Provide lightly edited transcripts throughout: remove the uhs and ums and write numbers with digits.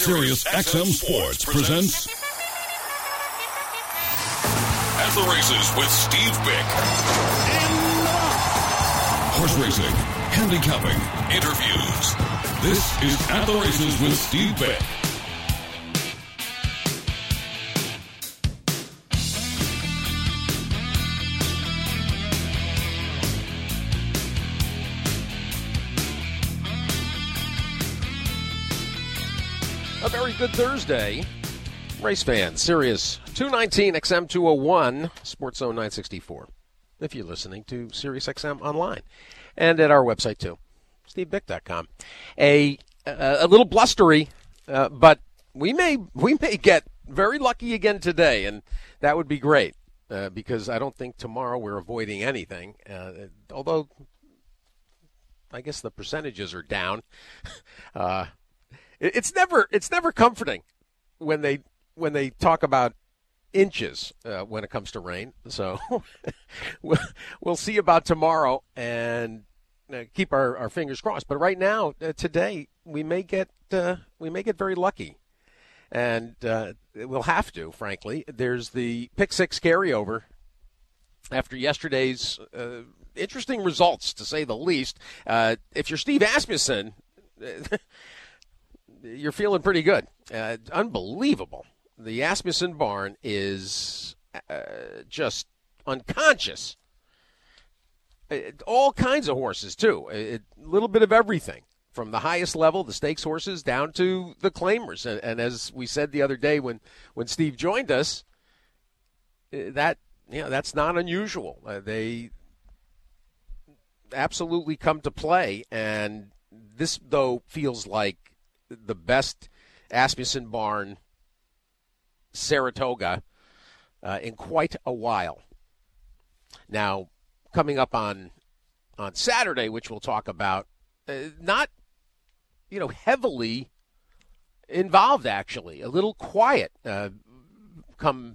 Sirius XM Sports presents At the Races with Steve Bick. Horse racing, handicapping, interviews. This is At the Races with Steve Bick. A very good Thursday, race fans. Sirius 219 XM 201, Sports Zone 964. If you're listening to Sirius XM online and at our website too, stevebick.com. A little blustery, but we may get very lucky again today, and that would be great because I don't think tomorrow we're avoiding anything. Although I guess the percentages are down. It's never comforting when they talk about inches when it comes to rain. So we'll see about tomorrow and keep our fingers crossed. But right now, today we may get very lucky, and we'll have to. Frankly, there's the pick six carryover after yesterday's interesting results, to say the least. If you're Steve Asmussen. You're feeling pretty good. Unbelievable. The Asmussen barn is just unconscious. All kinds of horses, too. A little bit of everything, from the highest level, the stakes horses, down to the claimers. And as we said the other day when Steve joined us, that's not unusual. They absolutely come to play. And this, though, feels like the best Asmussen barn Saratoga in quite a while. Now, coming up on Saturday, which we'll talk about, not heavily involved, actually, a little quiet come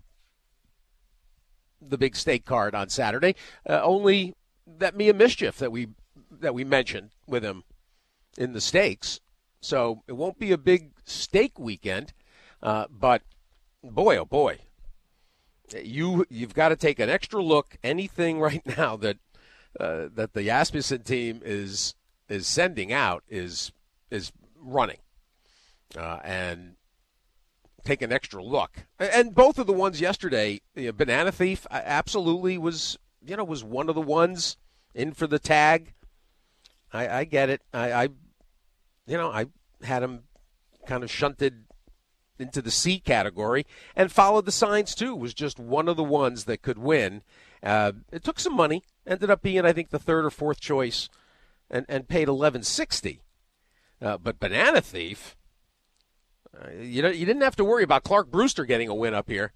the big stake card on Saturday. Only that Mia Mischief that we mentioned with him in the stakes. So it won't be a big stake weekend, but boy, oh boy, you've got to take an extra look. Anything right now that the Asmussen team is sending out is running, and take an extra look. And both of the ones yesterday, Banana Thief absolutely was one of the ones in for the tag. I get it. I had him kind of shunted into the C category and followed the signs, too. Was just one of the ones that could win. It took some money. Ended up being, I think, the third or fourth choice and paid $11.60. But Banana Thief, you didn't have to worry about Clark Brewster getting a win up here.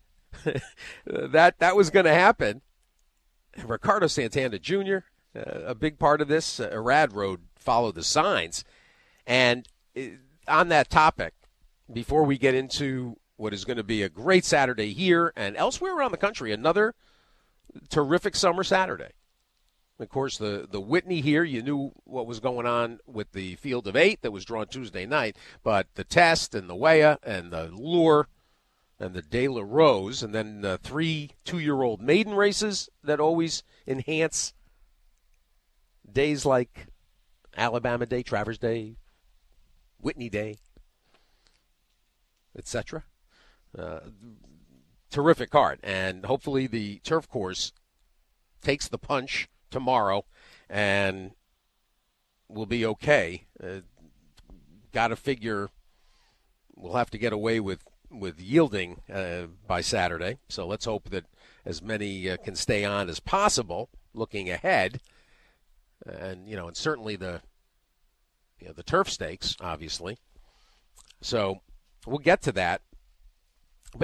That was going to happen. Ricardo Santana Jr., a big part of this. Irad Road followed the signs. And on that topic, before we get into what is going to be a great Saturday here and elsewhere around the country, another terrific summer Saturday. Of course, the Whitney here, you knew what was going on with the field of 8 that was drawn Tuesday night, but the Test and the Weah and the Lure and the De La Rose, and then the 3 two-year-old maiden races that always enhance days like Alabama Day, Travers Day, Whitney Day, etc. Terrific card, and hopefully the turf course takes the punch tomorrow and we'll be okay. Got to figure we'll have to get away with yielding by Saturday, so let's hope that as many can stay on as possible looking ahead. And and certainly the turf stakes, obviously. So we'll get to that. But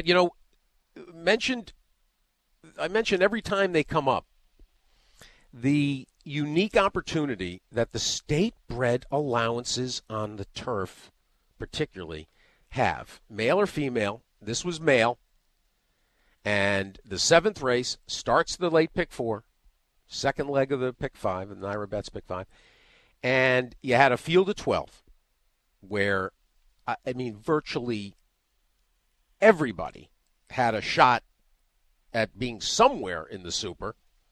I mentioned every time they come up the unique opportunity that the state-bred allowances on the turf, particularly, have. Male or female? This was male. And the 7th race starts the late pick 4. Second leg of the pick 5, and NYRA Bets pick 5. And you had a field of 12 where I mean, virtually everybody had a shot at being somewhere in the Super.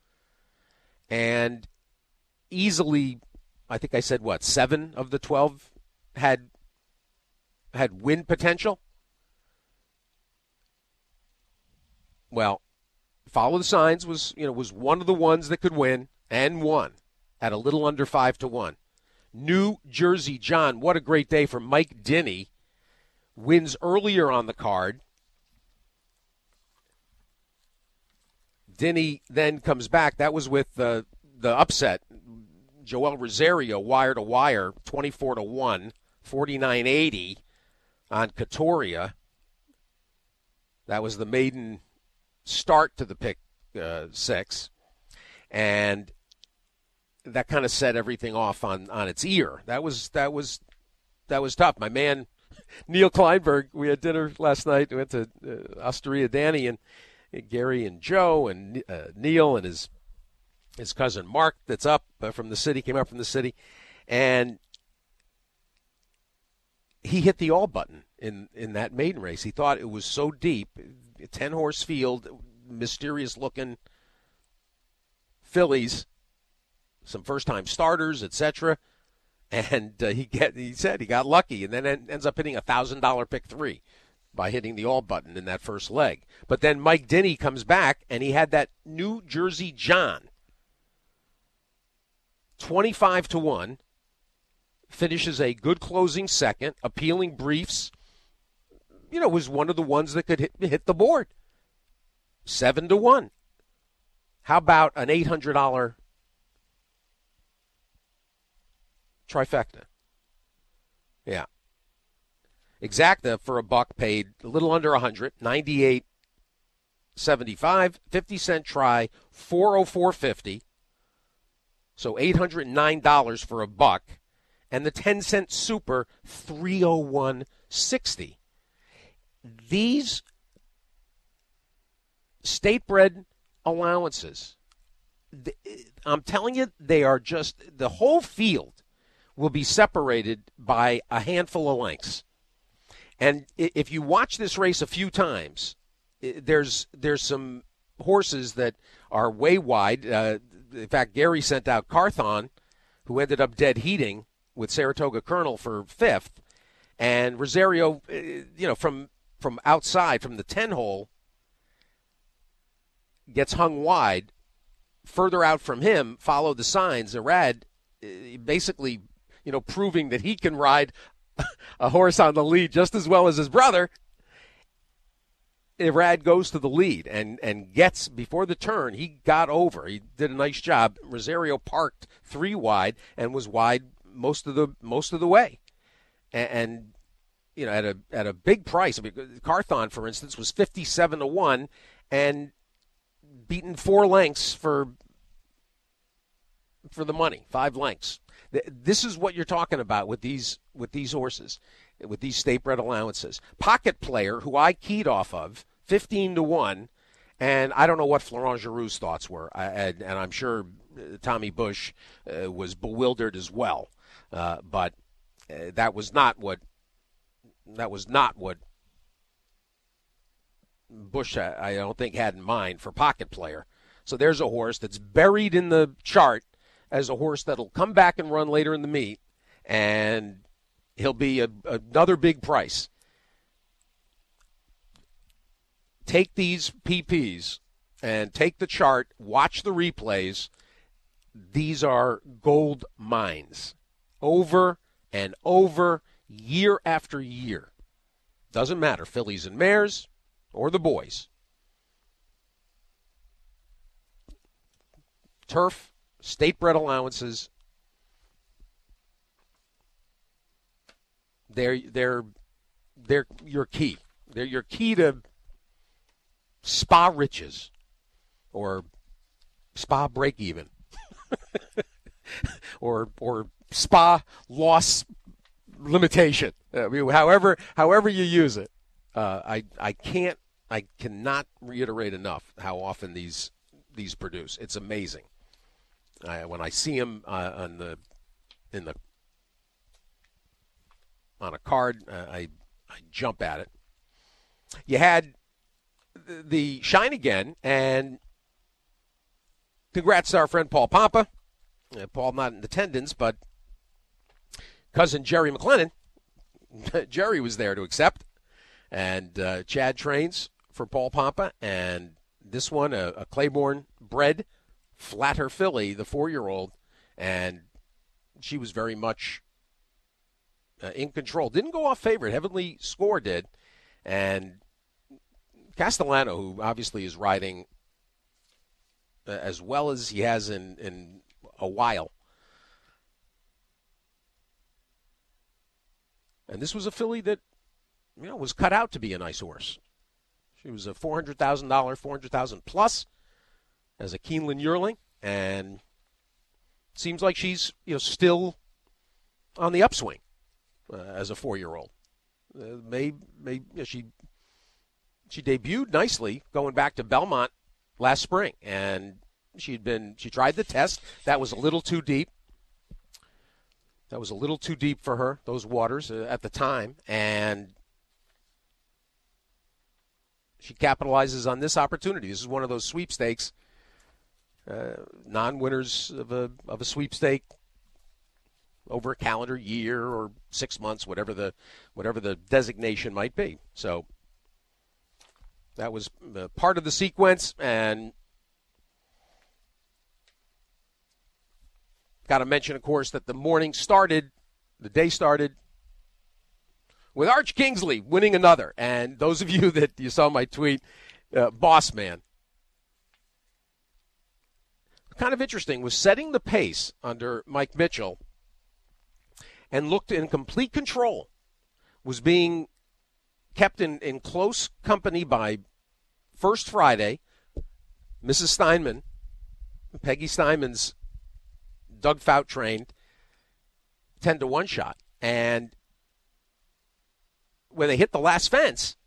And easily, I think I said, 7 of the 12 had win potential? Well, Follow the Signs was one of the ones that could win and won at a little under 5-1. New Jersey John, what a great day for Mike Dinney. Wins earlier on the card. Dinney then comes back. That was with the upset. Joel Rosario, wire to wire, 24-1, 49.80 on Katoria. That was the maiden start to the pick 6. And that kind of set everything off on its ear. That was tough. My man Neil Kleinberg, we had dinner last night. We went to Osteria Danny and Gary and Joe and Neil and his cousin Mark that's up from the city, came up from the city. And he hit the all button in that maiden race. He thought it was so deep, 10-horse field, mysterious-looking fillies, some first-time starters, etc. And he said he got lucky, and then ends up hitting a $1,000 pick 3 by hitting the all button in that first leg. But then Mike Dinney comes back, and he had that New Jersey John, 25-1, finishes a good closing second, appealing briefs. Was one of the ones that could hit the board. 7-1. How about an $800 trifecta? Yeah. Exacta for a buck paid a little under 100, 98.75, 50-cent try, 404.50. So $809 for a buck, and the 10-cent super, 301.60. These state-bred allowances, I'm telling you, they are just, the whole field will be separated by a handful of lengths. And if you watch this race a few times, there's some horses that are way wide. In fact, Gary sent out Carthon, who ended up dead heating with Saratoga Colonel for 5th. And Rosario, from outside, from the 10-hole, gets hung wide. Further out from him, Follow the Signs. Irad basically, proving that he can ride a horse on the lead just as well as his brother. Irad goes to the lead and gets, before the turn, he got over. He did a nice job. Rosario parked 3 wide and was wide most of the way. And at a big price. I mean, Carthon, for instance, was 57-1 and beaten 4 lengths for the money, 5 lengths. This is what you're talking about with these horses, with these state-bred allowances. Pocket Player, who I keyed off of, 15-1, and I don't know what Florent Giroux's thoughts were, and I'm sure Tommy Bush was bewildered as well. But that was not what Bush, I don't think, had in mind for Pocket Player. So there's a horse that's buried in the chart as a horse that'll come back and run later in the meet, and he'll be another big price. Take these PPs and take the chart, watch the replays. These are gold mines. Over and over, year after year. Doesn't matter, fillies and mares or the boys. Turf, state-bred allowances, they're your key. They're your key to spa riches or spa break-even or spa loss limitation. I mean, however you use it. I cannot reiterate enough how often these produce. It's amazing. When I see them on on a card, I jump at it. You had the Shine Again, and congrats to our friend Paul Pompa. Paul not in attendance, but cousin Jerry McLennan. Jerry was there to accept. And Chad trains for Paul Pompa. And this one, a Claiborne bred flatter filly, the 4-year-old. And she was very much in control. Didn't go off favorite. Heavenly Score did. And Castellano, who obviously is riding as well as he has in a while. And this was a filly that, was cut out to be a nice horse. She was a $400,000, $400,000 plus as a Keeneland yearling, and seems like she's still on the upswing as a 4-year-old. She debuted nicely going back to Belmont last spring, and she tried the test. That was a little too deep. That was a little too deep for her, those waters at the time, and she capitalizes on this opportunity. This is one of those sweepstakes, non-winners of a sweepstake over a calendar year or 6 months, whatever the designation might be. So that was part of the sequence, and got to mention, of course, that the day started with Arch Kingsley winning another. And those of you that you saw my tweet, Boss Man, kind of interesting, was setting the pace under Mike Mitchell and looked in complete control, was being kept in close company by First Friday, Mrs. Steinman, Peggy Steinman's Doug Fout trained 10-1 shot. And when they hit the last fence,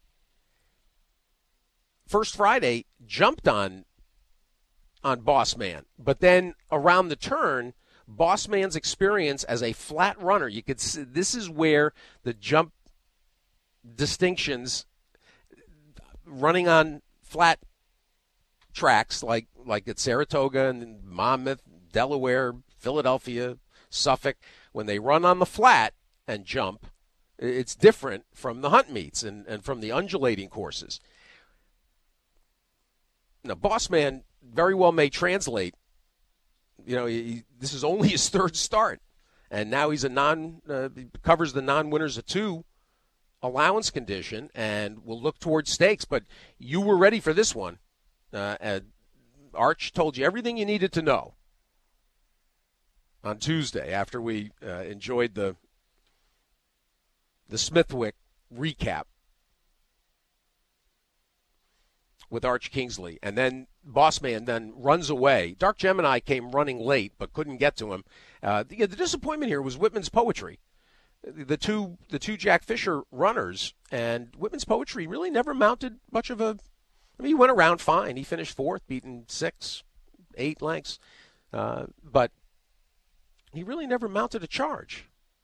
First Friday jumped on Boss Man. But then around the turn, Boss Man's experience as a flat runner, you could see, this is where the jump distinctions, running on flat tracks like at Saratoga and Monmouth, Delaware, Philadelphia, Suffolk, when they run on the flat and jump, it's different from the hunt meets and from the undulating courses. Now, Boss Man very well may translate. This is only his third start, and now he's covers the non-winners of 2 allowance condition and will look towards stakes. But you were ready for this one. Arch told you everything you needed to know on Tuesday after we enjoyed the Smithwick recap with Arch Kingsley. And then Boss Man then runs away. Dark Gemini came running late but couldn't get to him. The disappointment here was Whitman's Poetry. The two Jack Fisher runners, and Whitman's Poetry really never mounted much of a – he went around fine. He finished 4th, beaten 6, 8 lengths. But he really never mounted a charge.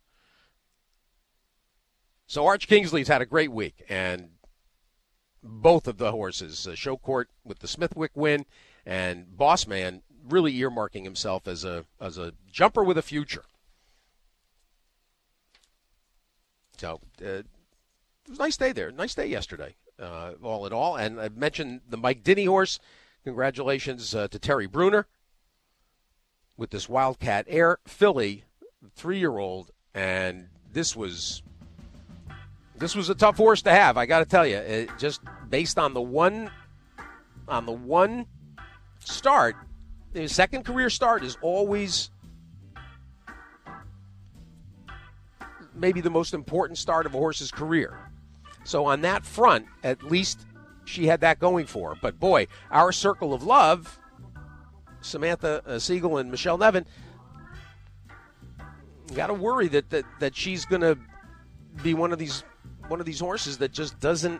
So Arch Kingsley's had a great week, and both of the horses, Show Court with the Smithwick win, and Boss Man really earmarking himself as a jumper with a future. So it was a nice day there. Nice day yesterday, all in all. And I mentioned the Mike Denny horse. Congratulations to Terry Bruner with this Wildcat Air filly, 3-year-old, and this was a tough horse to have. I got to tell you, just based on the one start, his second career start is always maybe the most important start of a horse's career. So on that front, at least she had that going for her. But boy, our circle of love, Samantha Siegel and Michelle Nevin, got to worry that she's going to be one of these horses that just doesn't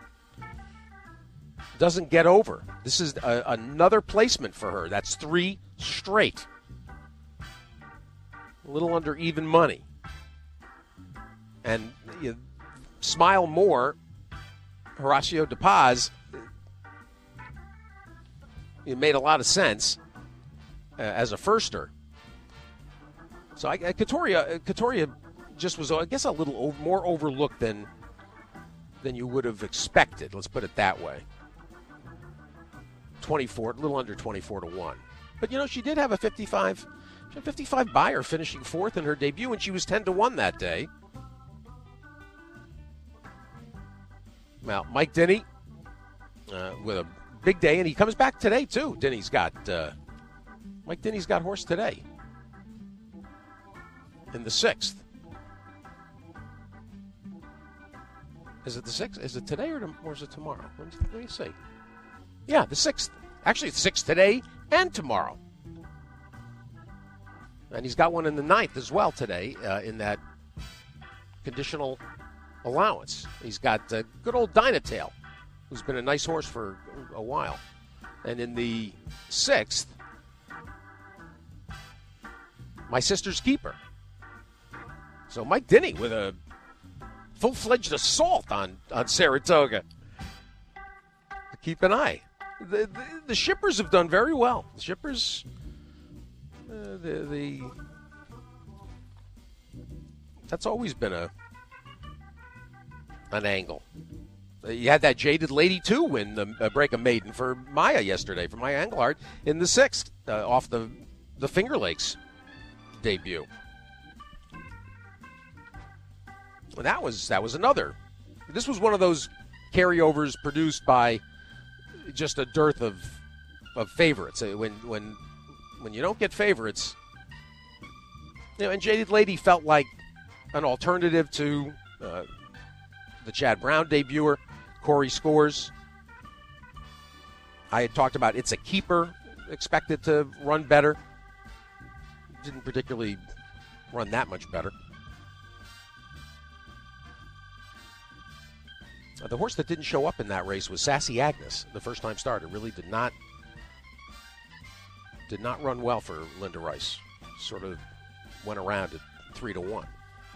get over. This is another placement for her. That's 3 straight. A little under even money. And Smile More, Horacio De Paz, it made a lot of sense as a firster. So Katoria just was, I guess, a little more overlooked than you would have expected. Let's put it that way. 24, a little under 24-1. But she did have a 55 buyer finishing fourth in her debut, and she was 10-1 that day. Well, Mike Denny with a big day, and he comes back today too. Mike Denny's got horse today in the 6th. Is it the 6th? Is it today or is it tomorrow? Let me see. Yeah, the 6th. Actually, it's 6th today and tomorrow. And he's got one in the 9th as well today in that conditional allowance. He's got good old Dynatail, who's been a nice horse for a while. And in the 6th, My Sister's Keeper. So Mike Denny with a full-fledged assault on Saratoga. Keep an eye. The shippers have done very well. The shippers, that's always been an angle. You had that Jaded Lady, too, win the Break a Maiden for Maya yesterday, for Maya Engelhardt, in the 6th, off the Finger Lakes debut. That was another. This was one of those carryovers produced by just a dearth of favorites. When you don't get favorites, and Jaded Lady felt like an alternative to the Chad Brown debuter, Corey Scores. I had talked about It's a Keeper, expected to run better. Didn't particularly run that much better. The horse that didn't show up in that race was Sassy Agnes, the first-time starter. Really did not run well for Linda Rice. Sort of went around at 3-1.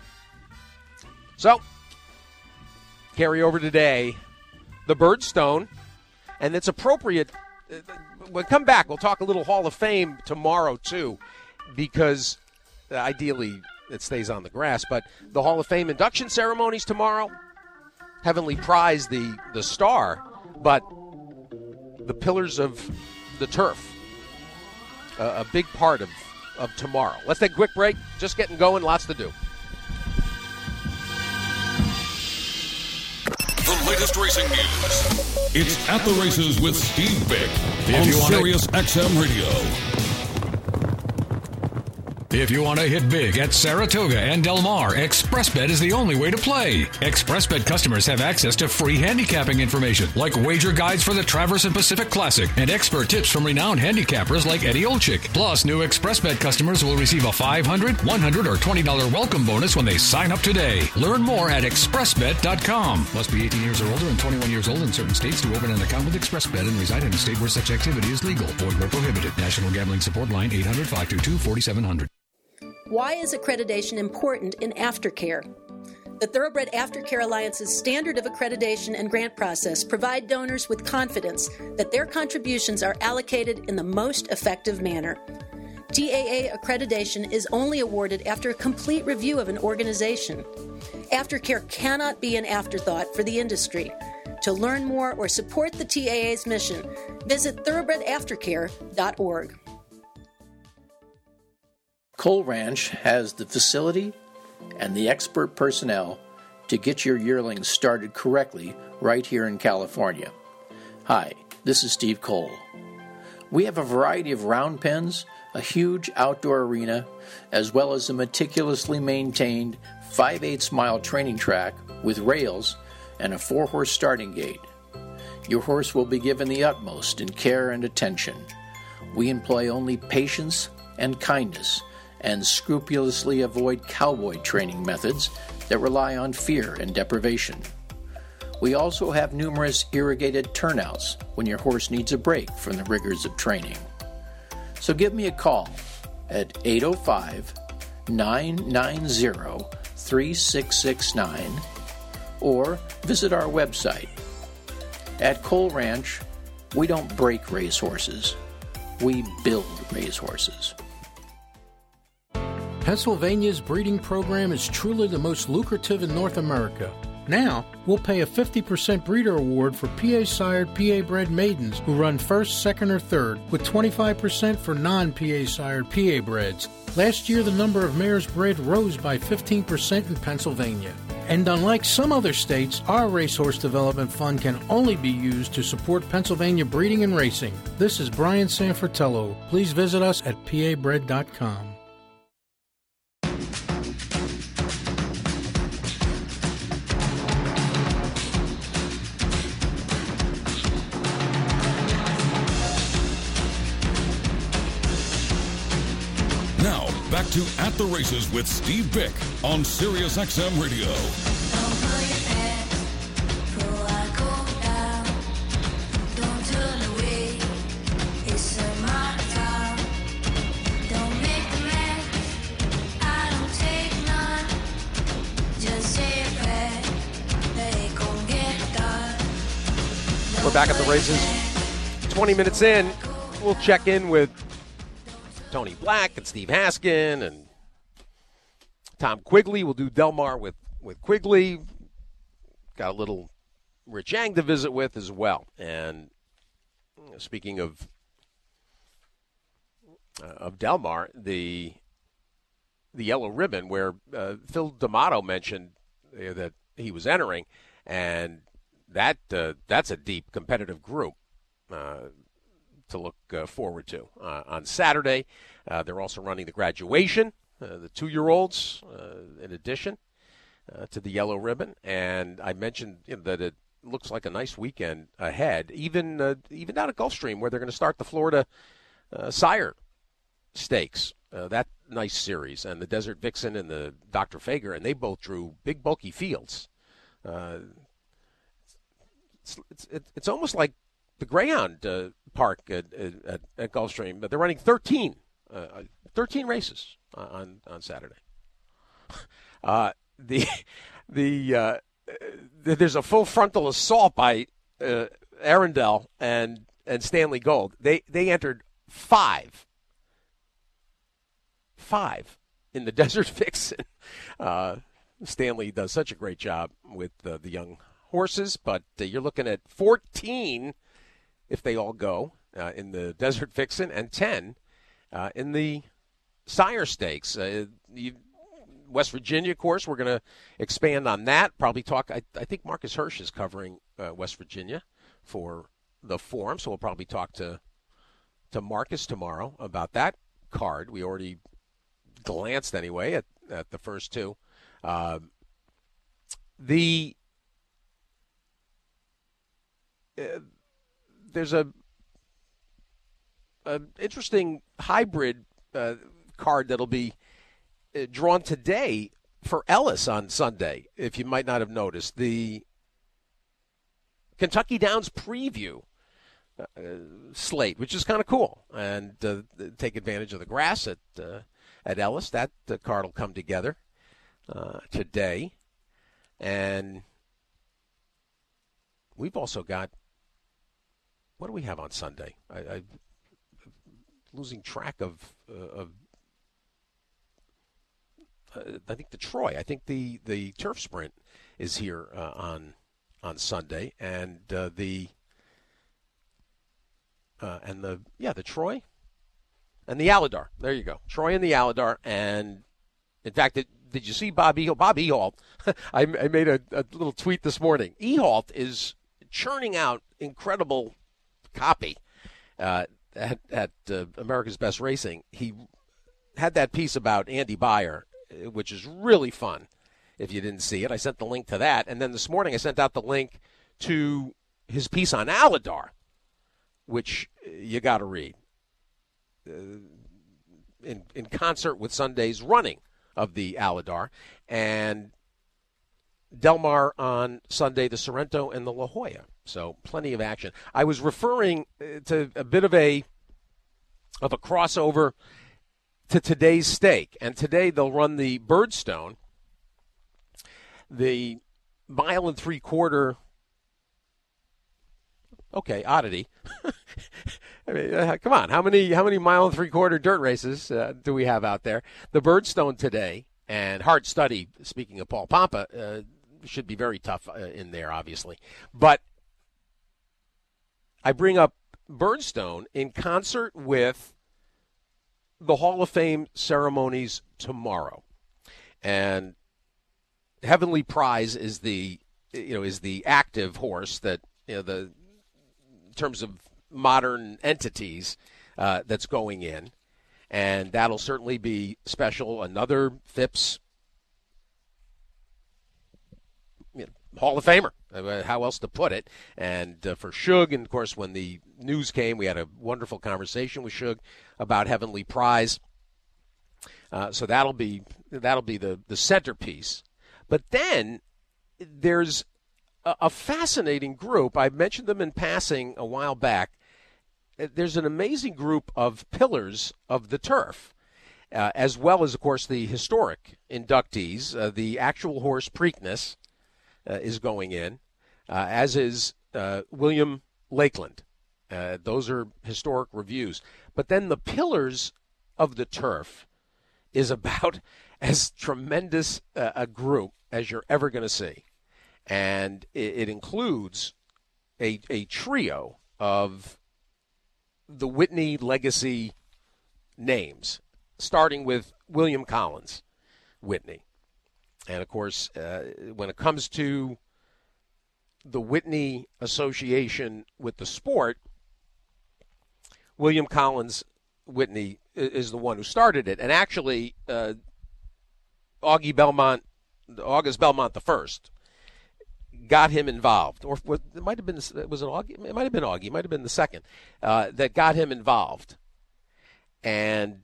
So, carry over today, the Birdstone, and it's appropriate. We'll come back. We'll talk a little Hall of Fame tomorrow, too, because ideally it stays on the grass. But the Hall of Fame induction ceremonies tomorrow. Heavenly Prize, the star, but the pillars of the turf, a big part of tomorrow. Let's take a quick break. Just getting going. Lots to do. The latest racing news. It's At the Races with Steve Vick on Sirius XM Radio. If you want to hit big at Saratoga and Del Mar, ExpressBet is the only way to play. ExpressBet customers have access to free handicapping information, like wager guides for the Traverse and Pacific Classic, and expert tips from renowned handicappers like Eddie Olczyk. Plus, new ExpressBet customers will receive a $500, $100, or $20 welcome bonus when they sign up today. Learn more at expressbet.com. Must be 18 years or older and 21 years old in certain states to open an account with ExpressBet and reside in a state where such activity is legal. Void where prohibited. National Gambling Support Line 800-522-4700. Why is accreditation important in aftercare? The Thoroughbred Aftercare Alliance's standard of accreditation and grant process provide donors with confidence that their contributions are allocated in the most effective manner. TAA accreditation is only awarded after a complete review of an organization. Aftercare cannot be an afterthought for the industry. To learn more or support the TAA's mission, visit thoroughbredaftercare.org. Cole Ranch has the facility and the expert personnel to get your yearlings started correctly right here in California. Hi, this is Steve Cole. We have a variety of round pens, a huge outdoor arena, as well as a meticulously maintained 5/8 mile training track with rails and a 4-horse starting gate. Your horse will be given the utmost in care and attention. We employ only patience and kindness and scrupulously avoid cowboy training methods that rely on fear and deprivation. We also have numerous irrigated turnouts when your horse needs a break from the rigors of training. So give me a call at 805-990-3600 3669 or visit our website. At Cole Ranch, we don't break racehorses, we build racehorses. Pennsylvania's breeding program is truly the most lucrative in North America. Now, we'll pay a 50% breeder award for PA-sired, PA-bred maidens who run first, second, or third, with 25% for non-PA-sired PA-breds. Last year, the number of mares bred rose by 15% in Pennsylvania. And unlike some other states, our Racehorse Development Fund can only be used to support Pennsylvania breeding and racing. This is Brian Sanfratello. Please visit us at pabred.com. Now, back to At the Races with Steve Bick on Sirius XM Radio. We're back at the races. 20 minutes in, we'll check in with Tony Black and Steve Haskin and Tom Quigley. We'll do Del Mar with Quigley. Got a little Rich Yang to visit with as well. And speaking of Del Mar, the Yellow Ribbon, where Phil D'Amato mentioned that he was entering, and that's a deep competitive group to look forward to. On Saturday, they're also running the graduation, the 2-year-olds, in addition to the Yellow Ribbon. And I mentioned that it looks like a nice weekend ahead, even down at Gulfstream, where they're going to start the Florida Sire Stakes, that nice series, and the Desert Vixen and the Dr. Fager, and they both drew big, bulky fields. It's almost like the Greyhound Park at Gulfstream, but they're running 13 races on Saturday. There's a full frontal assault by Arundel and Stanley Gold. They entered five in the Desert Vixen. Stanley does such a great job with the young horses, but you're looking at 14 if they all go in the Desert Vixen, and 10 in the Sire Stakes. West Virginia, of course, we're going to expand on that. Probably talk. I think Marcus Hirsch is covering West Virginia for the Forum, so we'll probably talk to Marcus tomorrow about that card. We already glanced anyway at the first two. There's a interesting hybrid card that'll be drawn today for Ellis on Sunday, if you might not have noticed. The Kentucky Downs preview slate, which is kind of cool, and take advantage of the grass at Ellis. That card will come together today. And we've also got, what do we have on Sunday? I'm losing track of I think the Troy. I think the turf sprint is here on Sunday, and the Troy and the Aladar. There you go, Troy and the Aladar. And in fact, did you see Bob Ehalt? Bob Ehalt, I made a little tweet this morning. Ehalt is churning out incredible copy at America's Best Racing. He had that piece about Andy Beyer, which is really fun. If you didn't see it, I sent the link to that. And then this morning I sent out the link to his piece on Aladar, which you got to read in concert with Sunday's running of the Aladar. And Del Mar on Sunday, the Sorrento and the La Jolla. So plenty of action. I was referring to a bit of a crossover to today's stake. And today they'll run the Birdstone The mile and three-quarter, okay, oddity. I mean, come on, how many mile and three-quarter dirt races do we have out there? The Birdstone today, and hard study, speaking of Paul Pompa, should be very tough in there, obviously. But I bring up Birdstone in concert with the Hall of Fame ceremonies tomorrow. And Heavenly Prize is the active horse that, in terms of modern entities, that's going in. And that'll certainly be special. Another Phipps Hall of Famer. How else to put it? And for Shug, and of course, when the news came, we had a wonderful conversation with Shug about Heavenly Prize. So that'll be the centerpiece. But then there's a fascinating group. I mentioned them in passing a while back. There's an amazing group of pillars of the turf, as well as, of course, the historic inductees. The actual horse Preakness is going in, as is William Lakeland. Those are historic reviews. But then the pillars of the turf is about as tremendous a group as you're ever going to see. And it includes a trio of the Whitney legacy names, starting with William Collins Whitney. And, of course, when it comes to the Whitney association with the sport, William Collins Whitney is the one who started it. And actually, August Belmont the First got him involved, or it might have been Augie? It might have been Augie. It might have been the second that got him involved, and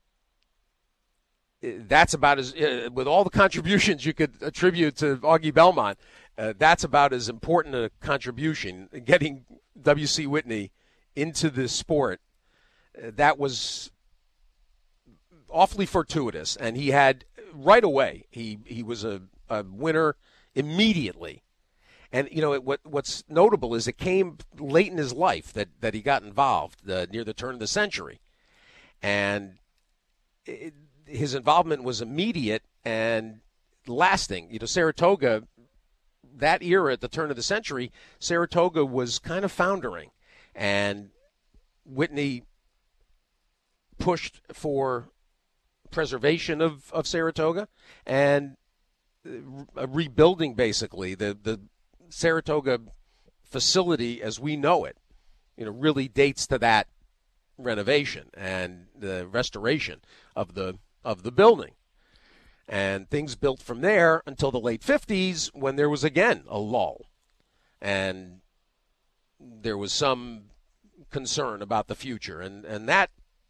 that's about as with all the contributions you could attribute to Augie Belmont. That's about as important a contribution, getting W.C. Whitney into this sport. That was awfully fortuitous, and he had right away. He was a winner immediately. And, what's notable is it came late in his life that he got involved, near the turn of the century. And his involvement was immediate and lasting. Saratoga, that era at the turn of the century, Saratoga was kind of foundering. And Whitney pushed for preservation of Saratoga and rebuilding, basically, the Saratoga facility as we know it, really dates to that renovation and the restoration of the building. And things built from there until the late 50s, when there was again a lull. And there was some concern about the future, and that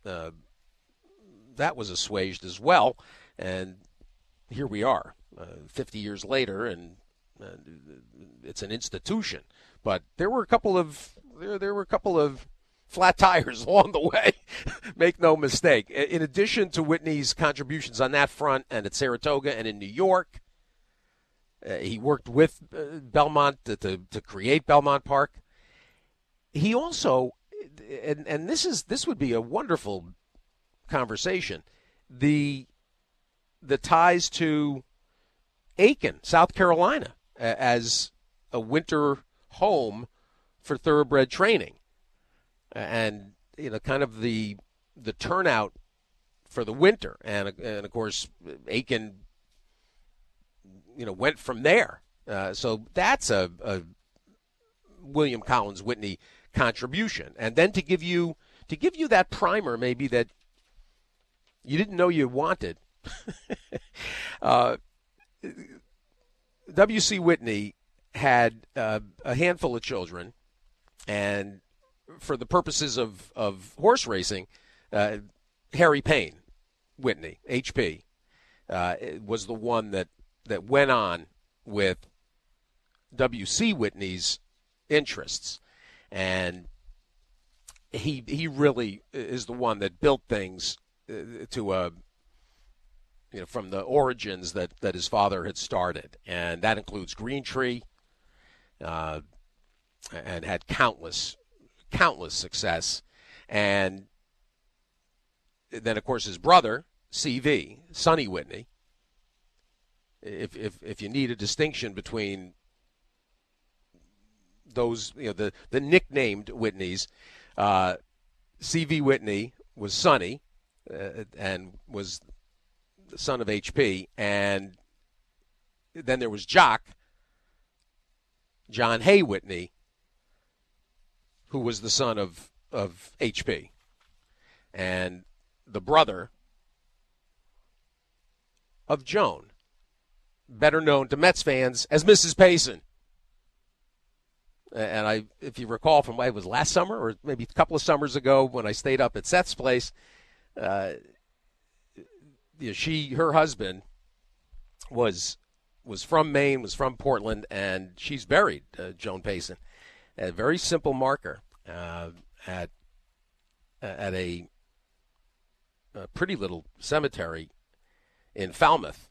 was assuaged as well. And here we are, 50 years later, and it's an institution. But there were a couple of flat tires along the way. Make no mistake. In addition to Whitney's contributions on that front and at Saratoga and in New York, he worked with Belmont to create Belmont Park. He also, and this would be a wonderful conversation, the ties to Aiken, South Carolina, as a winter home for thoroughbred training. And, kind of the turnout for the winter. And of course, Aiken, went from there. So that's a William Collins Whitney contribution. And then to give you that primer maybe that you didn't know you wanted, W.C. Whitney had a handful of children, and for the purposes of horse racing, Harry Payne Whitney, HP, was the one that went on with W.C. Whitney's interests. And he really is the one that built things to a from the origins that his father had started, and that includes Green Tree, and had countless success, and then of course his brother CV, Sonny Whitney. If you need a distinction between those, the nicknamed Whitneys, CV Whitney was Sonny, and was the son of HP, and then there was Jock, John Hay Whitney, who was the son of HP, and the brother of Joan, better known to Mets fans as Mrs. Payson. And if you recall from it was last summer or maybe a couple of summers ago when I stayed up at Seth's place, her husband was from Maine, was from Portland, and she's buried, Joan Payson, at a very simple marker at a pretty little cemetery in Falmouth.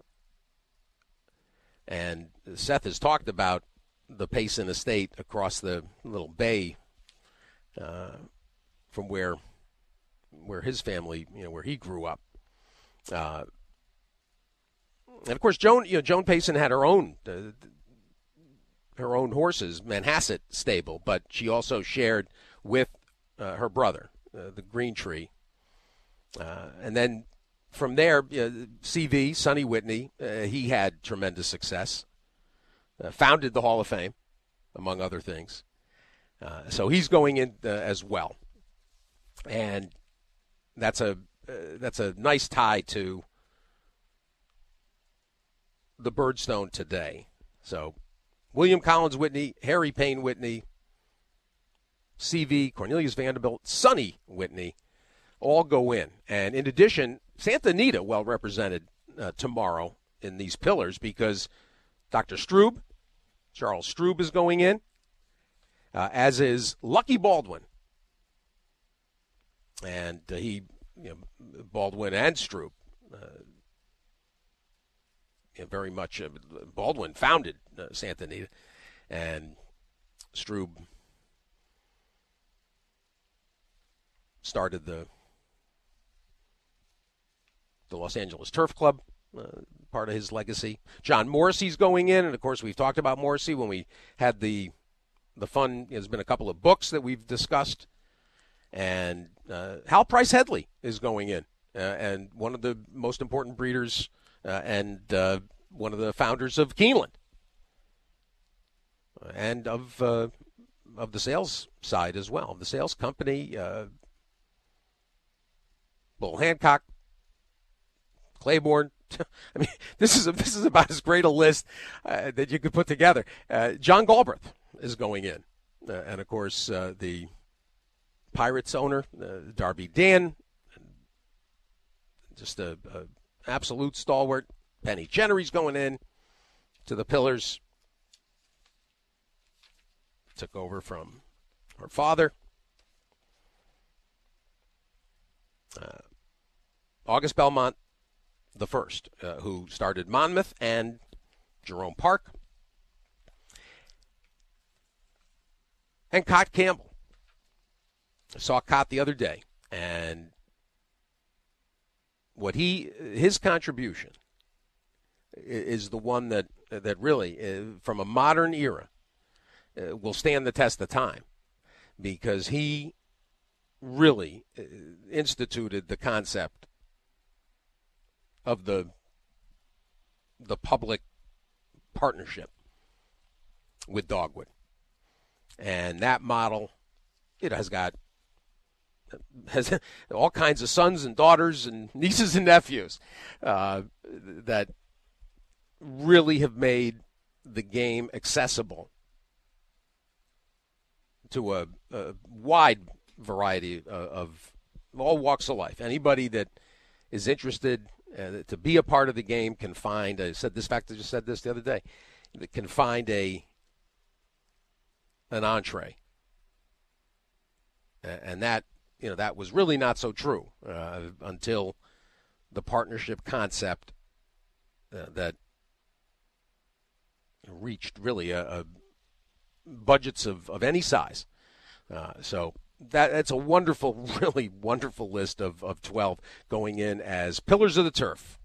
And Seth has talked about the Payson estate across the little bay from where his family, where he grew up. And of course, Joan Payson had her own horses, Manhasset stable, but she also shared with her brother, the Green Tree. And then from there, CV, Sonny Whitney, he had tremendous success. Founded the Hall of Fame, among other things. So he's going in as well. And that's a nice tie to the Birdstone today. So William Collins Whitney, Harry Payne Whitney, CV, Cornelius Vanderbilt, Sonny Whitney, all go in. And in addition, Santa Anita well represented tomorrow in these pillars because Dr. Strube, Charles Strube, is going in, as is Lucky Baldwin. And Baldwin and Strube, very much. Baldwin founded Santa Anita, and Strube started the Los Angeles Turf Club, part of his legacy. John Morrissey's going in, and of course we've talked about Morrissey when we had the fun. There's been a couple of books that we've discussed, and Hal Price Headley is going in, and one of the most important breeders and one of the founders of Keeneland and of the sales side as well, the sales company. Bull Hancock, Claiborne. I mean, this is about as great a list that you could put together. John Galbraith is going in, and of course the Pirates owner, Darby Dan, just a absolute stalwart. Penny Chenery's going in to the pillars. Took over from her father. August Belmont the first, who started Monmouth and Jerome Park. And Cott Campbell. I saw Cott the other day, and his contribution is the one that really, from a modern era, will stand the test of time, because he really instituted the concept of the public partnership with Dogwood. And that model, it has all kinds of sons and daughters and nieces and nephews that really have made the game accessible to a wide variety of all walks of life. Anybody that is interested to be a part of the game can find, I just said this the other day, that can find an entree. And that, that was really not so true until the partnership concept that reached really budgets of any size. So that's a wonderful, really wonderful list of 12 going in as pillars of the turf.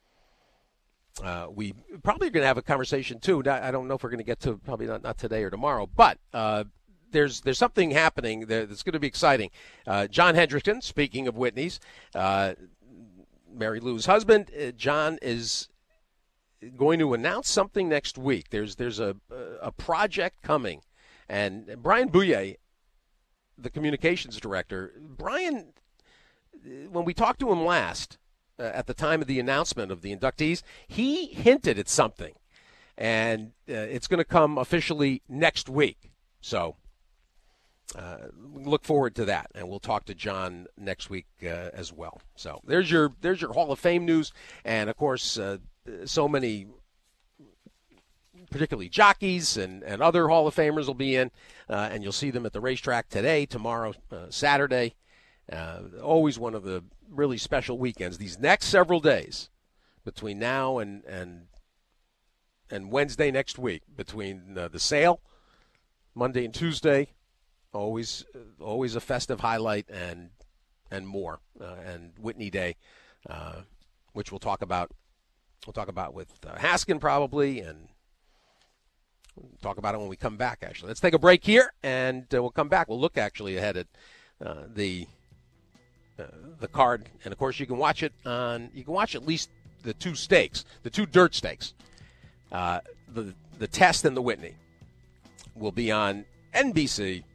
We probably are going to have a conversation, too. I don't know if we're going to get to probably not today or tomorrow, but there's something happening that's going to be exciting. John Hendrickson, speaking of Whitney's, Mary Lou's husband, John is going to announce something next week. There's a project coming, and Brian Bouye, the communications director, Brian, when we talked to him last at the time of the announcement of the inductees, he hinted at something, and it's going to come officially next week. So look forward to that, and we'll talk to John next week as well. So there's your Hall of Fame news, and of course so many, particularly jockeys and other Hall of Famers will be in, and you'll see them at the racetrack today, tomorrow, Saturday. Always one of the really special weekends. These next several days between now and Wednesday next week, between the sale, Monday and Tuesday, always a festive highlight and more, and Whitney Day, which we'll talk about. We'll talk about with Haskin probably, and we'll talk about it when we come back. Actually, let's take a break here, and we'll come back. We'll look actually ahead at the card, and of course you can watch it on. You can watch at least the two stakes, the two dirt stakes. The Test and the Whitney will be on NBC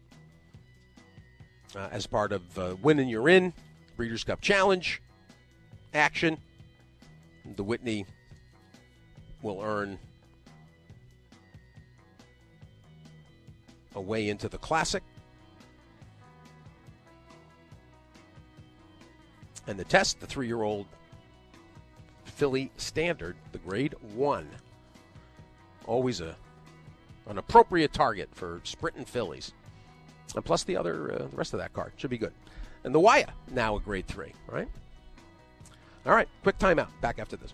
as part of Win and You're In, Breeders' Cup Challenge action. The Whitney will earn a way into the Classic. And the Test, the 3-year-old filly Standard, the Grade 1. Always an appropriate target for sprinting fillies. And plus the rest of that card. Should be good. And the Waya, now a Grade 3, right? All right, quick timeout. Back after this.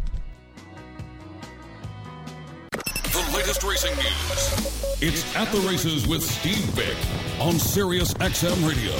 The latest racing news. It's At the Races with Steve Vick on Sirius XM Radio.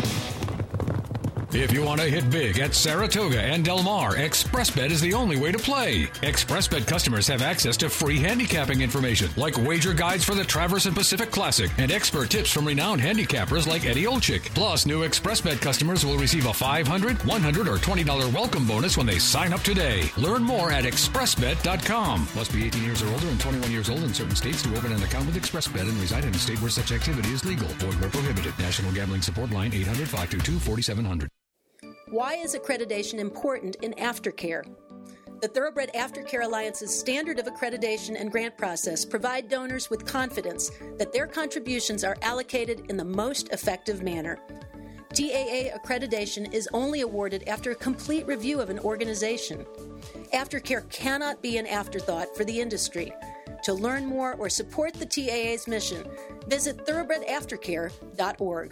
If you want to hit big at Saratoga and Del Mar, ExpressBet is the only way to play. ExpressBet customers have access to free handicapping information, like wager guides for the Traverse and Pacific Classic, and expert tips from renowned handicappers like Eddie Olczyk. Plus, new ExpressBet customers will receive a $500, $100, or $20 welcome bonus when they sign up today. Learn more at expressbet.com. Must be 18 years or older and 21 years old in certain states to open an account with ExpressBet and reside in a state where such activity is legal. Void where prohibited. National Gambling Support Line 800-522-4700. Why is accreditation important in aftercare? The Thoroughbred Aftercare Alliance's standard of accreditation and grant process provide donors with confidence that their contributions are allocated in the most effective manner. TAA accreditation is only awarded after a complete review of an organization. Aftercare cannot be an afterthought for the industry. To learn more or support the TAA's mission, visit thoroughbredaftercare.org.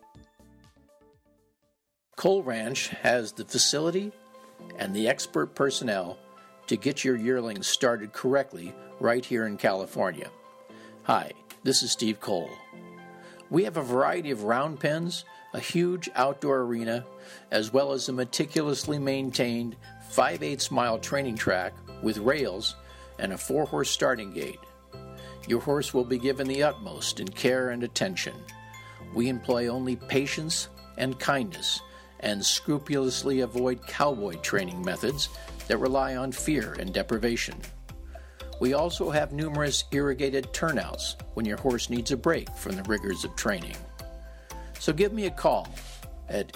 Cole Ranch has the facility and the expert personnel to get your yearlings started correctly right here in California. Hi, this is Steve Cole. We have a variety of round pens, a huge outdoor arena, as well as a meticulously maintained 5/8 mile training track with rails and a 4-horse starting gate. Your horse will be given the utmost in care and attention. We employ only patience and kindness, and scrupulously avoid cowboy training methods that rely on fear and deprivation. We also have numerous irrigated turnouts when your horse needs a break from the rigors of training. So give me a call at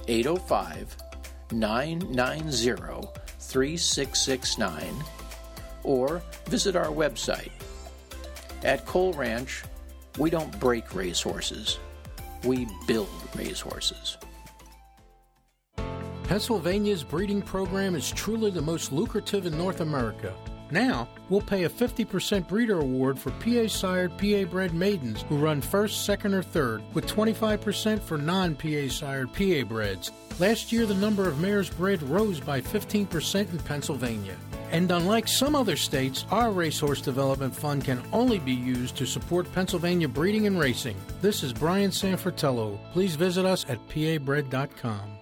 805-990-3669 or visit our website. At Cole Ranch, we don't break racehorses, we build racehorses. Pennsylvania's breeding program is truly the most lucrative in North America. Now, we'll pay a 50% breeder award for PA-sired, PA-bred maidens who run first, second, or third, with 25% for non-PA-sired PA-breds. Last year, the number of mares bred rose by 15% in Pennsylvania. And unlike some other states, our Racehorse Development Fund can only be used to support Pennsylvania breeding and racing. This is Brian Sanfratello. Please visit us at pabred.com.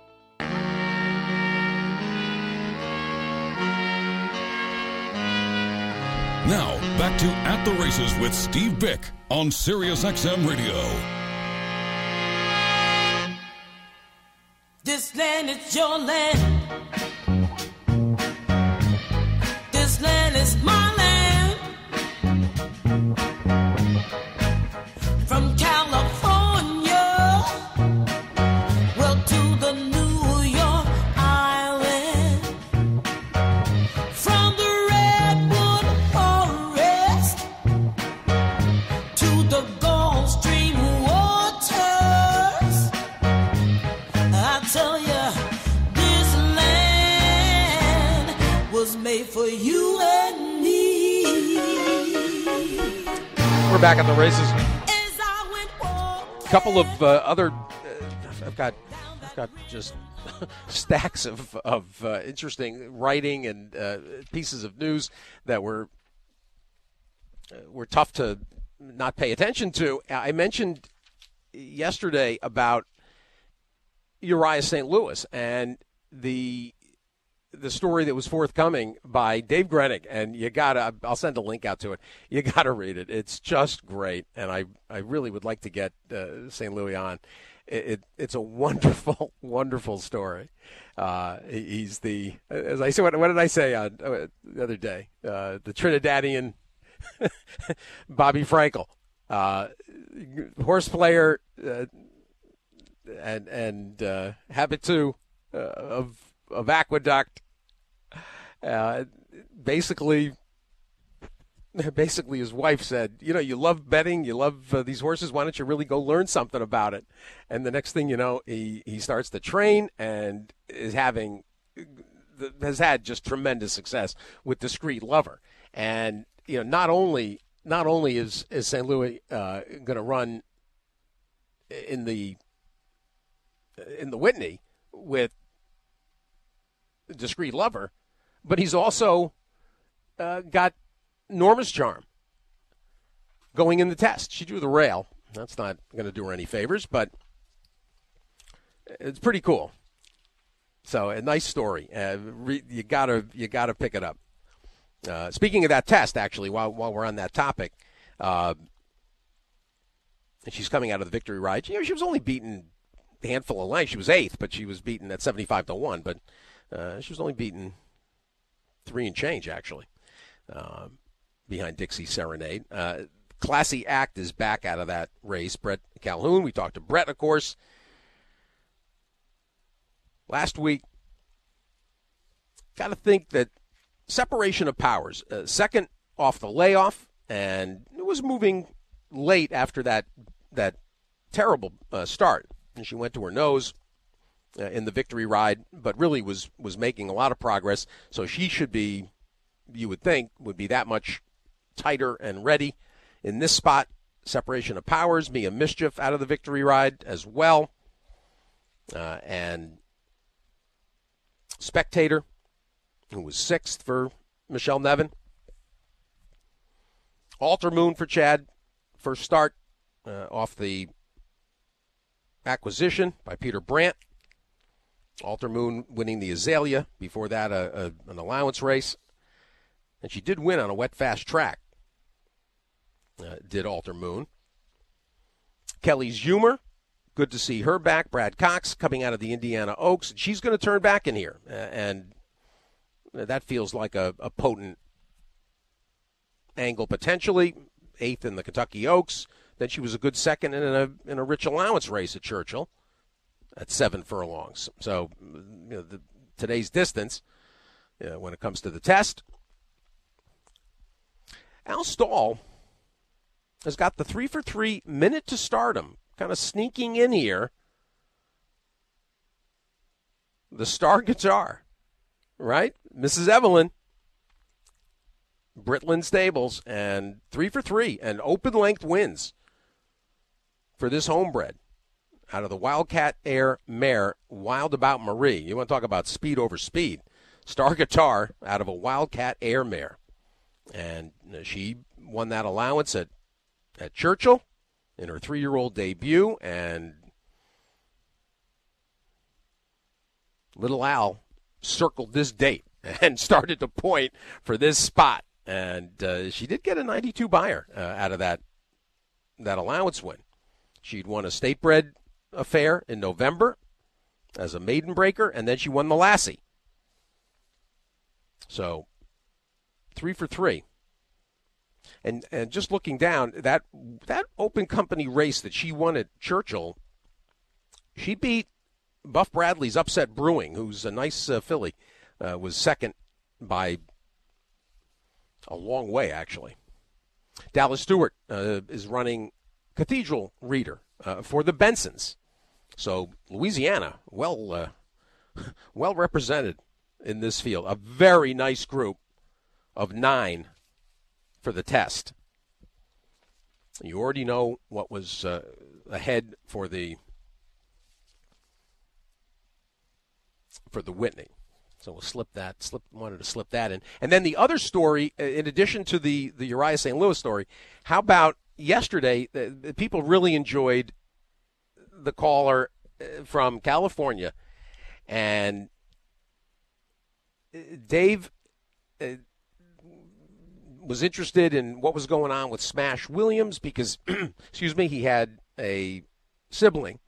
Now, back to At the Races with Steve Bick on Sirius XM Radio. This land is your land. This land is my land. From California, well, to the New York Island. From the Redwood Forest to the Gulf Stream waters. I tell you, this land was made for you and me. We're back at the races. A couple of other, I've got just stacks of interesting writing and pieces of news that were tough to not pay attention to. I mentioned yesterday about Uriah St. Louis and the story that was forthcoming by Dave Grenig, and I'll send a link out to it. You gotta read it. It's just great, and I really would like to get St. Louis on. It's a wonderful, wonderful story. He's as I said, what did I say the other day? The Trinidadian Bobby Frankel, horse player, and habitu of Aqueduct. Basically his wife said, you love betting, you love these horses, why don't you really go learn something about it? And the next thing you know, he starts to train and has had just tremendous success with Discreet Lover. And not only is St. Louis going to run in the Whitney with Discreet Lover, but he's also got Norma's Charm going in the test. She drew the rail. That's not going to do her any favors, but it's pretty cool. So a nice story. You gotta pick it up. Speaking of that test, actually, while we're on that topic, and she's coming out of the Victory Ride. She was only beaten a handful of lengths. She was 8th, but she was beaten at 75-1. But she was only beaten 3 and change, actually, behind Dixie Serenade. Classy Act is back out of that race. Brett Calhoun, we talked to Brett, of course, last week. Got to think that separation of powers, second off the layoff, and it was moving late after that terrible start. And she went to her nose in the Victory Ride, but really was making a lot of progress. So she should be, you would think, would be that much tighter and ready in this spot. Separation of powers, Mia Mischief out of the Victory Ride as well. And Spectator, who was 6th for Michelle Nevin. Alter Moon for Chad, first start off the acquisition by Peter Brandt. Alter Moon winning the Azalea. Before that, an allowance race. And she did win on a wet, fast track, did Alter Moon. Kelly's Humor, good to see her back. Brad Cox coming out of the Indiana Oaks. She's going to turn back in here, and that feels like a potent angle potentially. 8th in the Kentucky Oaks. Then she was a good second in a rich allowance race at Churchill at 7 furlongs. So today's distance when it comes to the test. Al Stahl has got the 3-for-3 Minute to Stardom kind of sneaking in here. The star guitar, right? Mrs. Evelyn, Britland Stables, and 3-for-3 and open length wins for this homebred out of the Wildcat Air mare, Wild About Marie. You want to talk about speed over speed. Star Guitar out of a Wildcat Air mare. And she won that allowance at Churchill in her 3-year-old debut. And little Al circled this date and started to point for this spot. And she did get a 92 buyer out of that allowance win. She'd won a state bred affair in November as a maiden breaker, and then she won the Lassie. So 3 for 3. And just looking down, that open company race that she won at Churchill, she beat Buff Bradley's Upset Brewing, who's a nice filly, was second by a long way, actually. Dallas Stewart is running Cathedral Reader for the Bensons. So Louisiana, well represented in this field. A very nice group of 9 for the test. You already know what was ahead for the Whitney. So we'll wanted to slip that in. And then the other story, in addition to the Uriah St. Louis story, how about yesterday? People really enjoyed the caller from California, and Dave was interested in what was going on with Smash Williams because, excuse me, he had a sibling.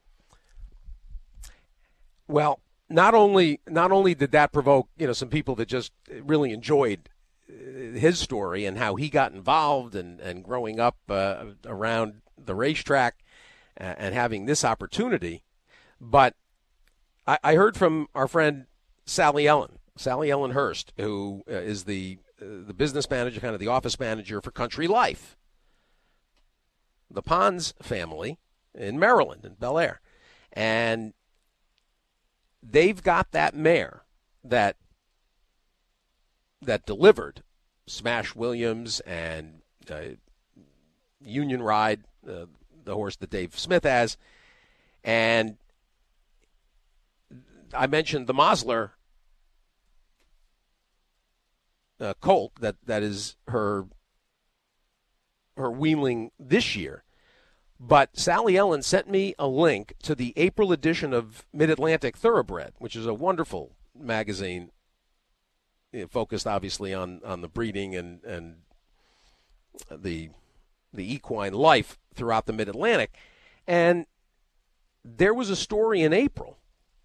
Well, not only did that provoke some people that just really enjoyed his story and how he got involved and growing up around the racetrack and having this opportunity, but I heard from our friend Sally Ellen Hurst, who is the business manager, kind of the office manager for Country Life, the Pons family in Maryland, in Bel Air. And they've got that mare that delivered Smash Williams and Union Ride, the horse that Dave Smith has. And I mentioned the Mosler colt that is her wheeling this year. But Sally Ellen sent me a link to the April edition of Mid-Atlantic Thoroughbred, which is a wonderful magazine, focused obviously on the breeding and the equine life throughout the Mid-Atlantic. And there was a story in April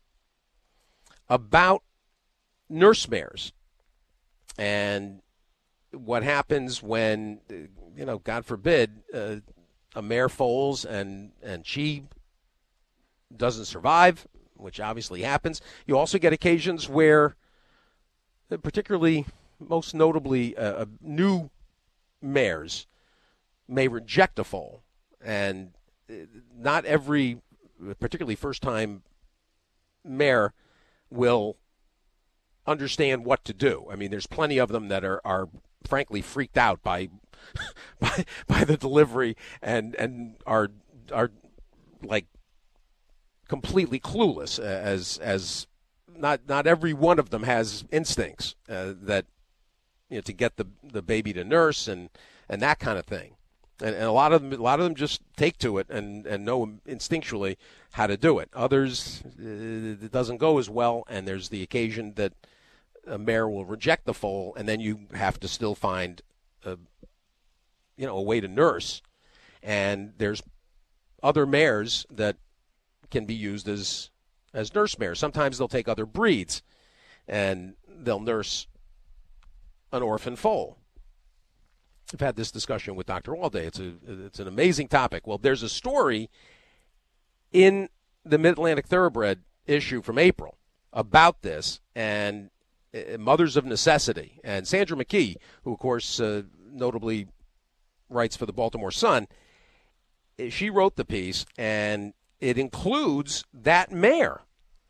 about nurse mares and what happens when, God forbid, a mare foals and she doesn't survive, which obviously happens. You also get occasions where, particularly, most notably, new mares may reject a foal. And not every, particularly first-time mare, will understand what to do. I mean, there's plenty of them that are frankly freaked out by the delivery and are like completely clueless, as not every one of them has instincts that to get the baby to nurse and that kind of thing. And a lot of them just take to it and know instinctually how to do it. Others, it doesn't go as well, and there's the occasion that a mare will reject the foal, and then you have to still find a way to nurse. And there's other mares that can be used as nurse mares. Sometimes they'll take other breeds, and they'll nurse an orphan foal. I've had this discussion with Dr. Allday. It's an amazing topic. Well, there's a story in the Mid-Atlantic Thoroughbred issue from April about this, and Mothers of Necessity. And Sandra McKee, who, of course, notably writes for the Baltimore Sun, she wrote the piece, and it includes that mare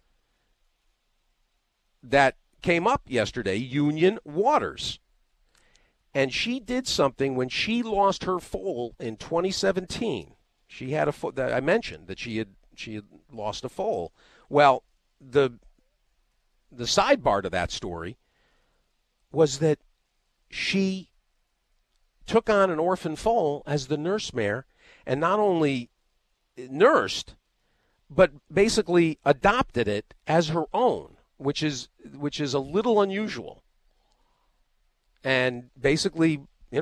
that came up yesterday, Union Waters. And she did something when she lost her foal in 2017. She had a foal that I mentioned that she had lost a foal. Well, the sidebar to that story was that she took on an orphan foal as the nurse mare, and not only nursed, but basically adopted it as her own, which is a little unusual. And basically,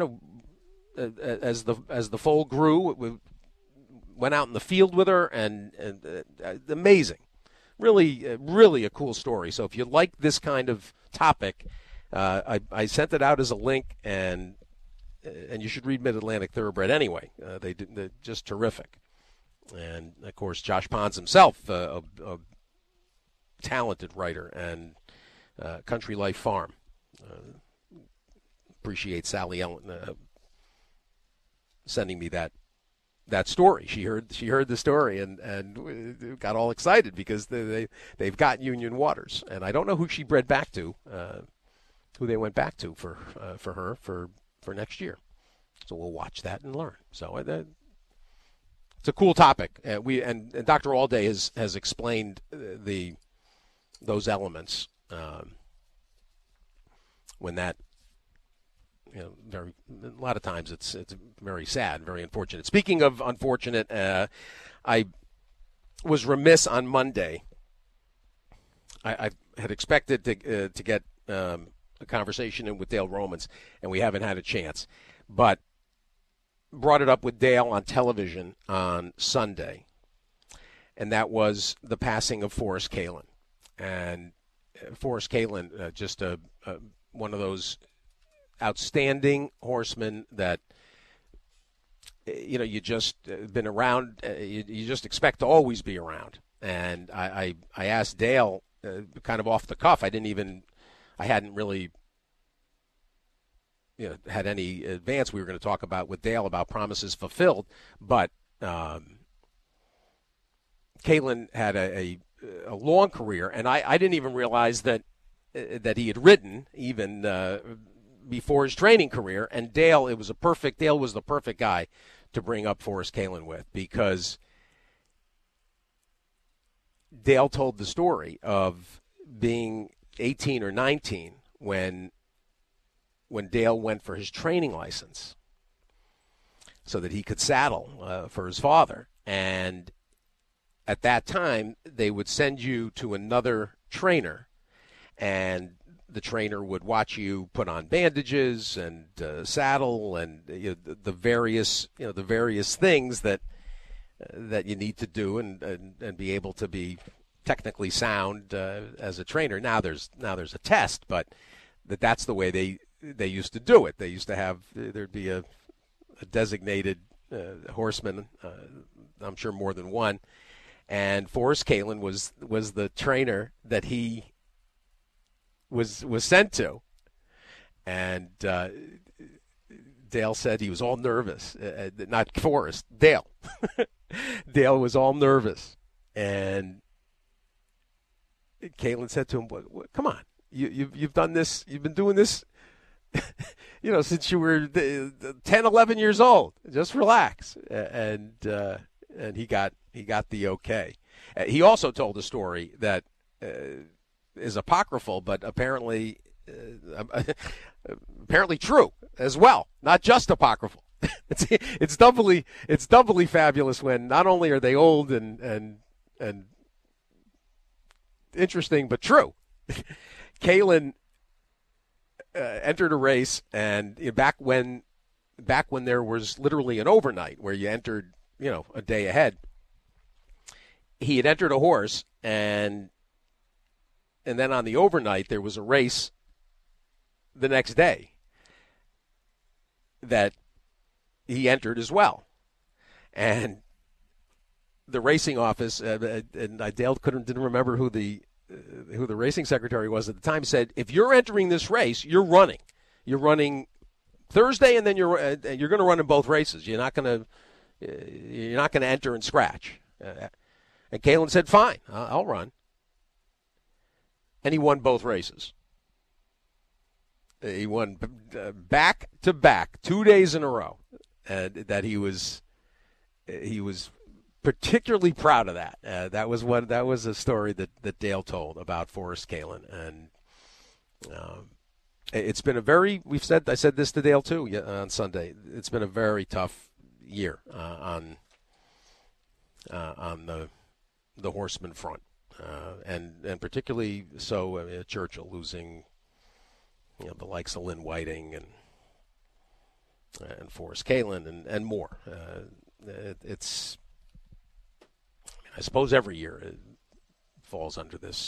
as the foal grew, went out in the field with her, and amazing. Really, really a cool story. So if you like this kind of topic, I sent it out as a link, and you should read Mid-Atlantic Thoroughbred anyway. They're just terrific. And, of course, Josh Pons himself, a talented writer, and Country Life Farm. Appreciate Sally Ellen sending me that story. She heard the story and got all excited because they've got Union Waters, and I don't know who she bred back to, who they went back to for her for next year. So we'll watch that and learn. So it's a cool topic. And Dr. Allday has explained those elements when that. A lot of times it's very sad, very unfortunate. Speaking of unfortunate, I was remiss on Monday. I had expected to get a conversation in with Dale Romans, and we haven't had a chance. But brought it up with Dale on television on Sunday, and that was the passing of Forrest Kalin. And Forrest Kalin, just one of those outstanding horsemen that you just been around. You just expect to always be around. And I asked Dale kind of off the cuff. I hadn't really had any advance. We were going to talk about with Dale about promises fulfilled, but Kalin had a long career, and I didn't even realize that he had ridden even before his training career. And Dale was the perfect guy to bring up Forrest Kalin with, because Dale told the story of being 18 or 19 when Dale went for his training license so that he could saddle for his father. And at that time, they would send you to another trainer, and the trainer would watch you put on bandages and saddle and the various things that you need to do and be able to be technically sound as a trainer. Now there's a test, but that's the way they used to do it. They used to have there'd be a designated horseman, I'm sure more than one, and Forrest Kalin was the trainer that he was sent to. And Dale said he was all nervous. Not Forrest, Dale. Dale was all nervous. And Kalin said to him, "Come on, you've done this. You've been doing this, since you were 10, 11 years old. Just relax." And he got the okay. He also told a story that is apocryphal, but apparently true as well. Not just apocryphal. It's doubly fabulous when not only are they old and interesting, but true. Kalin entered a race, and back when there was literally an overnight where you entered, a day ahead. He had entered a horse, and then on the overnight there was a race the next day that he entered as well. And the racing office, and Dale didn't remember who the racing secretary was at the time, said, "If you're entering this race, you're running. You're running Thursday, and then you're going to run in both races. You're not going to enter and scratch." And Kalin said, "Fine, I'll run." And he won both races. He won back to back 2 days in a row. That he was particularly proud of that. That was a story that Dale told about Forrest Kalin, and it's been I said this to Dale too on Sunday. It's been a very tough year on the horseman front, and particularly so Churchill losing, the likes of Lynn Whiting and Forrest Kalin and more. It's I suppose every year it falls under this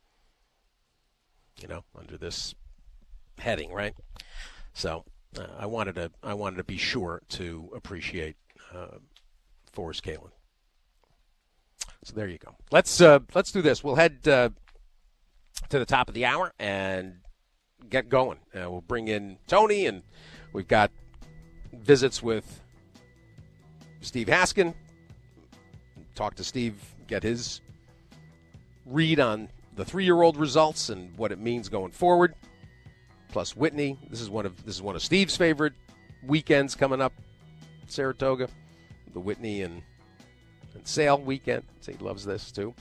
under this heading, right? So I wanted to be sure to appreciate Forrest Kalin. So there you go. Let's do this. We'll head to the top of the hour and get going. We'll bring in Tony, and we've got visits with Steve Haskin. Talk to Steve, get his read on the 3-year-old results and what it means going forward. Plus Whitney. This is one of Steve's favorite weekends coming up. Saratoga, the Whitney and Sale weekend. So he loves this too.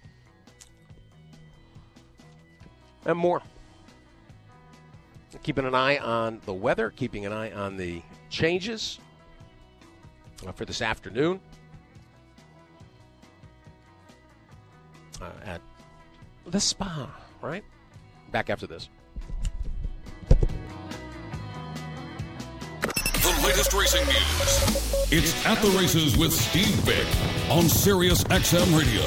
And more. Keeping an eye on the weather, keeping an eye on the changes for this afternoon at the spa, right? Back after this. The latest racing news. It's At the Races with Steve Vick on Sirius XM Radio.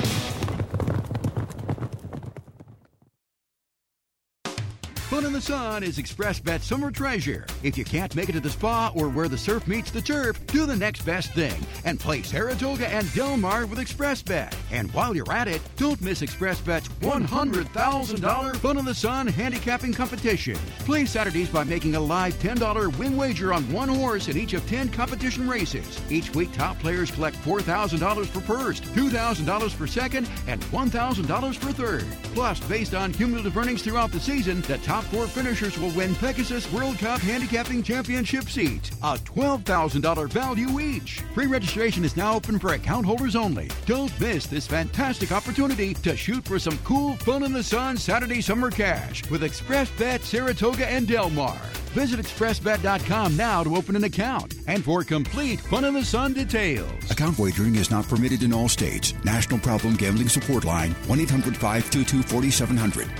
Fun in the Sun is ExpressBet's summer treasure. If you can't make it to the spa or where the surf meets the turf, do the next best thing and play Saratoga and Del Mar with ExpressBet. And while you're at it, don't miss ExpressBet's $100,000 Fun in the Sun handicapping competition. Play Saturdays by making a live $10 win wager on one horse in each of 10 competition races. Each week, top players collect $4,000 for first, $2,000 for second, and $1,000 for third. Plus, based on cumulative earnings throughout the season, the top 4 finishers will win Pegasus World Cup Handicapping Championship seats, a $12,000 value each. Pre-registration is now open for account holders only. Don't miss this fantastic opportunity to shoot for some cool Fun in the Sun Saturday summer cash with ExpressBet Saratoga and Del Mar. Visit expressbet.com now to open an account and for complete Fun in the Sun details. Account wagering is not permitted in all states. National Problem Gambling Support Line, 1-800-522-4700.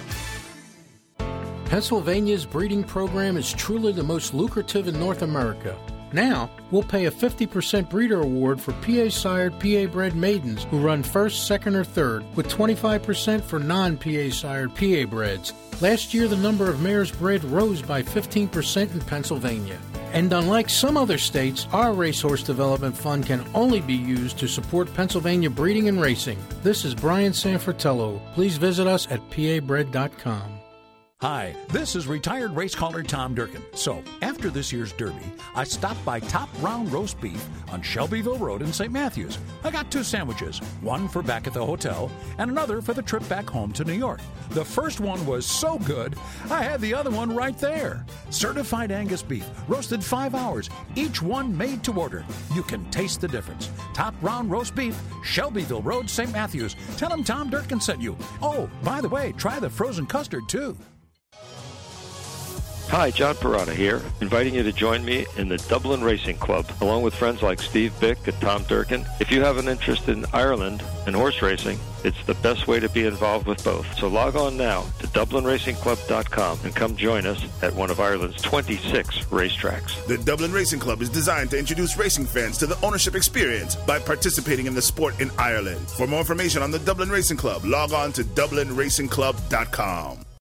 Pennsylvania's breeding program is truly the most lucrative in North America. Now, we'll pay a 50% breeder award for PA-sired, PA-bred maidens who run first, second, or third, with 25% for non-PA-sired PA-breds. Last year, the number of mares bred rose by 15% in Pennsylvania. And unlike some other states, our Racehorse Development Fund can only be used to support Pennsylvania breeding and racing. This is Brian Sanfratello. Please visit us at pabred.com. Hi, this is retired race caller Tom Durkin. So, after this year's Derby, I stopped by Top Round Roast Beef on Shelbyville Road in St. Matthews. I got 2 sandwiches, one for back at the hotel and another for the trip back home to New York. The first one was so good, I had the other one right there. Certified Angus beef, roasted 5 hours, each one made to order. You can taste the difference. Top Round Roast Beef, Shelbyville Road, St. Matthews. Tell them Tom Durkin sent you. Oh, by the way, try the frozen custard, too. Hi, John Parada here, inviting you to join me in the Dublin Racing Club, along with friends like Steve Vick and Tom Durkin. If you have an interest in Ireland and horse racing, it's the best way to be involved with both. So log on now to DublinRacingClub.com and come join us at one of Ireland's 26 racetracks. The Dublin Racing Club is designed to introduce racing fans to the ownership experience by participating in the sport in Ireland. For more information on the Dublin Racing Club, log on to DublinRacingClub.com.